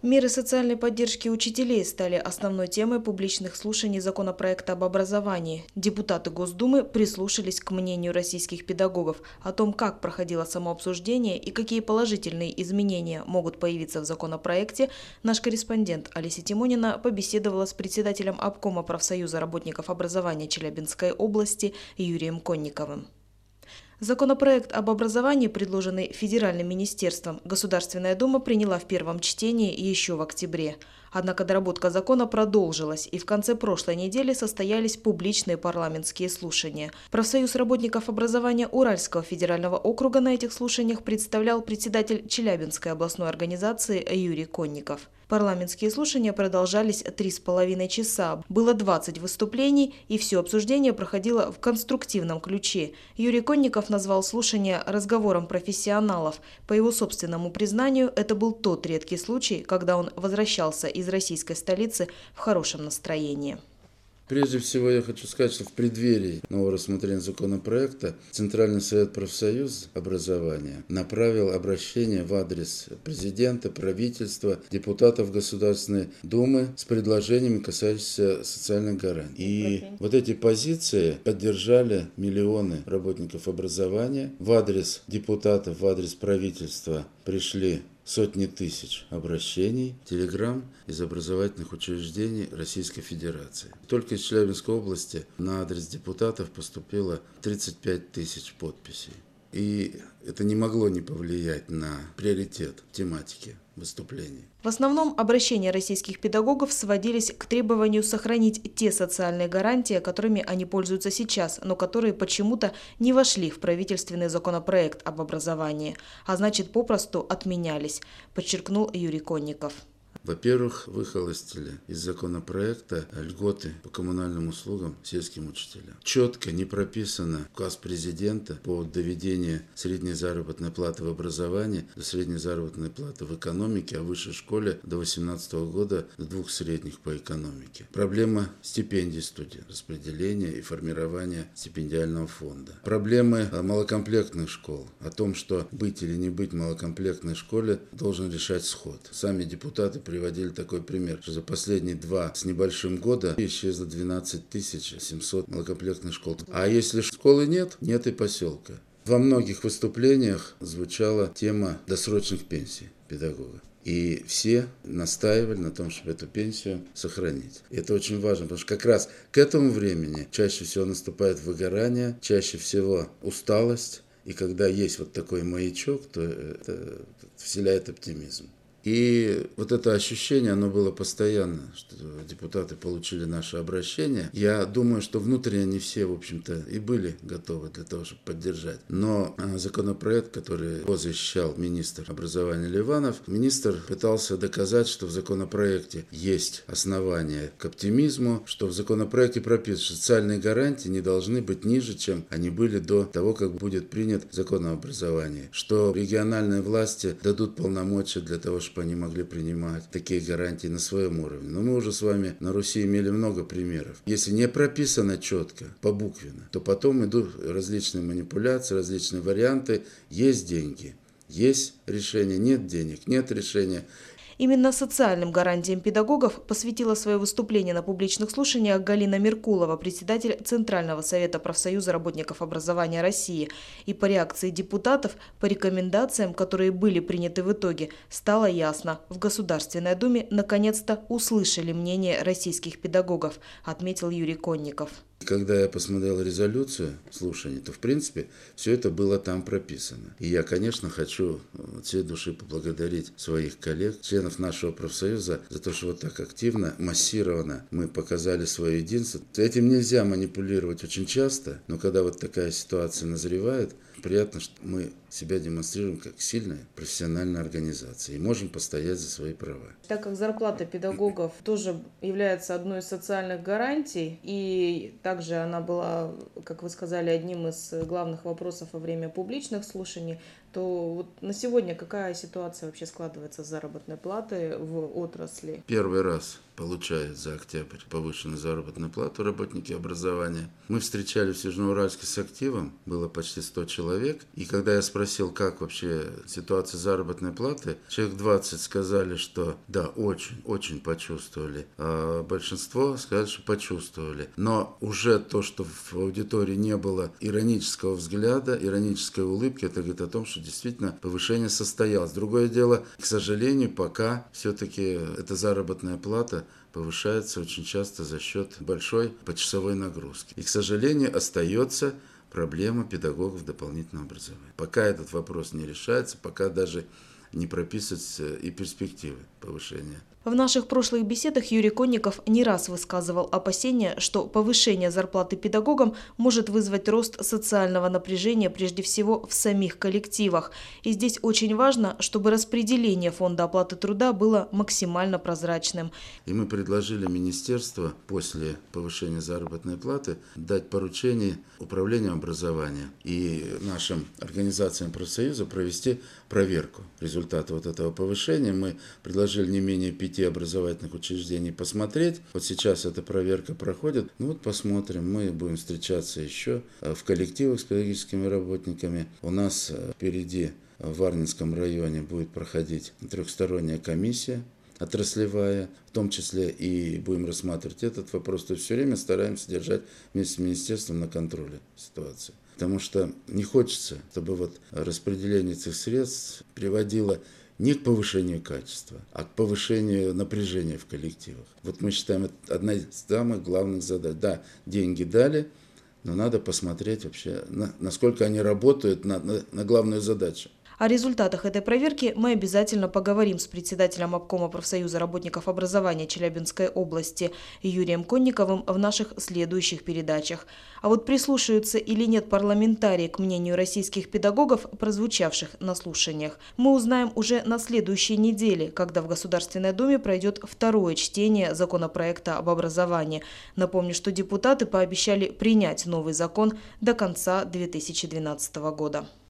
Меры социальной поддержки учителей стали основной темой публичных слушаний законопроекта об образовании. Депутаты Госдумы прислушались к мнению российских педагогов о том, как проходило само обсуждение и какие положительные изменения могут появиться в законопроекте. Наш корреспондент Олеся Тимонина побеседовала с председателем обкома профсоюза работников образования Челябинской области Юрием Конниковым. Законопроект об образовании, предложенный Федеральным министерством, Государственная Дума приняла в первом чтении еще в октябре. Однако доработка закона продолжилась, и в конце прошлой недели состоялись публичные парламентские слушания. Профсоюз работников образования Уральского федерального округа на этих слушаниях представлял председатель Челябинской областной организации Юрий Конников. Парламентские слушания продолжались 3,5 часа. Было 20 выступлений, и все обсуждение проходило в конструктивном ключе. Юрий Конников назвал слушания разговором профессионалов. По его собственному признанию, это был тот редкий случай, когда он возвращался из российской столицы в хорошем настроении. Прежде всего я хочу сказать, что в преддверии нового рассмотрения законопроекта Центральный совет профсоюза образования направил обращение в адрес президента, правительства, депутатов Государственной Думы с предложениями, касающимися социальных гарантий. И вот эти позиции поддержали миллионы работников образования. В адрес депутатов, в адрес правительства пришли сотни тысяч обращений, телеграмм из образовательных учреждений Российской Федерации. Только из Челябинской области на адрес депутатов поступило 35 тысяч подписей. И это не могло не повлиять на приоритет тематики выступлений. В основном обращения российских педагогов сводились к требованию сохранить те социальные гарантии, которыми они пользуются сейчас, но которые почему-то не вошли в правительственный законопроект об образовании, а значит попросту отменялись, подчеркнул Юрий Конников. Во-первых, выхолостили из законопроекта льготы по коммунальным услугам сельским учителям. Четко не прописано указ президента по доведению средней заработной платы в образовании до средней заработной платы в экономике, а в высшей школе до 2018 года до 2 средних по экономике. Проблема стипендий студентов, распределения и формирования стипендиального фонда. Проблемы малокомплектных школ, о том, что быть или не быть в малокомплектной школе должен решать сход. Сами депутаты приводили такой пример, что за последние 2 с небольшим года исчезло 12 700 малокомплектных школ. А если школы нет, нет и поселка. Во многих выступлениях звучала тема досрочных пенсий педагога. И все настаивали на том, чтобы эту пенсию сохранить. И это очень важно, потому что как раз к этому времени чаще всего наступает выгорание, чаще всего усталость. И когда есть вот такой маячок, то это вселяет оптимизм. И вот это ощущение, оно было постоянно, что депутаты получили наше обращение. Я думаю, что внутренне они все, в общем-то, и были готовы для того, чтобы поддержать. Но законопроект, который его защищал министр образования Ливанов, министр пытался доказать, что в законопроекте есть основания к оптимизму, что в законопроекте прописано, что социальные гарантии не должны быть ниже, чем они были до того, как будет принят закон о образовании, что региональные власти дадут полномочия для того, чтобы они могли принимать такие гарантии на своем уровне. Но мы уже с вами на Руси имели много примеров. Если не прописано четко, побуквенно, то потом идут различные манипуляции, различные варианты. Есть деньги, есть решение, нет денег, нет решения. Именно социальным гарантиям педагогов посвятила свое выступление на публичных слушаниях Галина Меркулова, председатель Центрального совета профсоюза работников образования России. И по реакции депутатов, по рекомендациям, которые были приняты в итоге, стало ясно: в Государственной Думе наконец-то услышали мнение российских педагогов, отметил Юрий Конников. Когда я посмотрел резолюцию слушаний, то, в принципе, все это было там прописано. И я, конечно, хочу от всей души поблагодарить своих коллег, членов нашего профсоюза, за то, что вот так активно, массированно мы показали свое единство. Этим нельзя манипулировать очень часто, но когда вот такая ситуация назревает, приятно, что мы себя демонстрируем как сильная профессиональная организация и можем постоять за свои права. Так как зарплата педагогов тоже является одной из социальных гарантий, и также она была, как вы сказали, одним из главных вопросов во время публичных слушаний, то вот на сегодня какая ситуация вообще складывается с заработной платой в отрасли? Первый раз получают за октябрь повышенную заработную плату работники образования. Мы встречались в Южноуральске с активом, было почти 100 человек. И когда я спросил, как вообще ситуация заработной платы, человек 20 сказали, что да, очень почувствовали. А большинство сказали, что почувствовали. Но уже то, что в аудитории не было иронического взгляда, иронической улыбки, это говорит о том, что действительно повышение состоялось. Другое дело, к сожалению, пока все-таки эта заработная плата повышается очень часто за счет большой почасовой нагрузки. И, к сожалению, остается проблема педагогов дополнительного образования. Пока этот вопрос не решается, пока даже не прописываются и перспективы повышения. В наших прошлых беседах Юрий Конников не раз высказывал опасения, что повышение зарплаты педагогам может вызвать рост социального напряжения прежде всего в самих коллективах. И здесь очень важно, чтобы распределение фонда оплаты труда было максимально прозрачным. И мы предложили министерству после повышения заработной платы дать поручение управлению образования и нашим организациям профсоюза провести проверку результата вот этого повышения. Мы предложили не менее 5 образовательных учреждений посмотреть. Вот сейчас эта проверка проходит. Ну вот посмотрим. Мы будем встречаться еще в коллективах с педагогическими работниками. У нас впереди в Варнинском районе будет проходить трехсторонняя комиссия отраслевая, в том числе и будем рассматривать этот вопрос. То есть все время стараемся держать вместе с министерством на контроле ситуации. Потому что не хочется, чтобы вот распределение этих средств приводило не к повышению качества, а к повышению напряжения в коллективах. Вот мы считаем, это одна из самых главных задач. Да, деньги дали, но надо посмотреть вообще, насколько они работают на главную задачу. О результатах этой проверки мы обязательно поговорим с председателем обкома профсоюза работников образования Челябинской области Юрием Конниковым в наших следующих передачах. А вот прислушаются или нет парламентарии к мнению российских педагогов, прозвучавших на слушаниях, мы узнаем уже на следующей неделе, когда в Государственной Думе пройдет второе чтение законопроекта об образовании. Напомню, что депутаты пообещали принять новый закон до конца 2012 года.